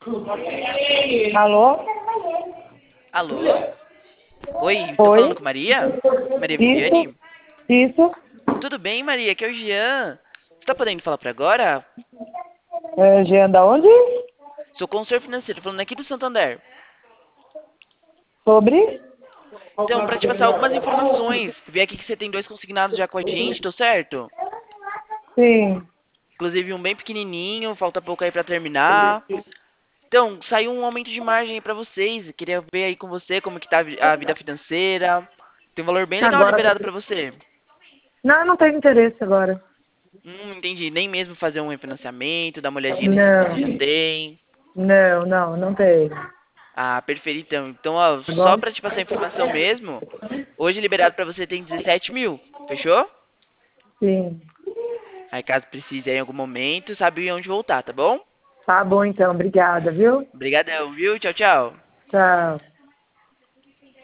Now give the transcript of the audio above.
Alô? Alô? Oi, tô Oi? falando com Maria? Maria Isso? Viviane? Isso? Tudo bem, Maria? Aqui é o Jean. Você tá podendo falar por agora? Jean, da onde? Sou consultor financeiro, falando aqui do Santander. Sobre? Então, pra te passar algumas informações, vi aqui que você tem 2 consignados já com a gente, tô certo? Sim. Inclusive um bem pequenininho, falta pouco aí pra terminar. Então, saiu um aumento de margem aí pra vocês. Queria ver aí com você como que tá a vida financeira. Tem um valor bem legal Agora. liberado pra você. Não, não tenho interesse agora. Entendi. Nem mesmo fazer um refinanciamento, dar uma olhadinha nesses que você já Não. tem. Não tenho. Ah, perfeito então. Então, ó, só Agora? pra te passar a informação mesmo, hoje liberado pra você tem 17 mil. Fechou? Sim. Aí caso precise aí em algum momento, sabe onde voltar, tá bom? Tá bom então, obrigada, viu? Obrigadão, viu? Tchau, tchau. Tchau.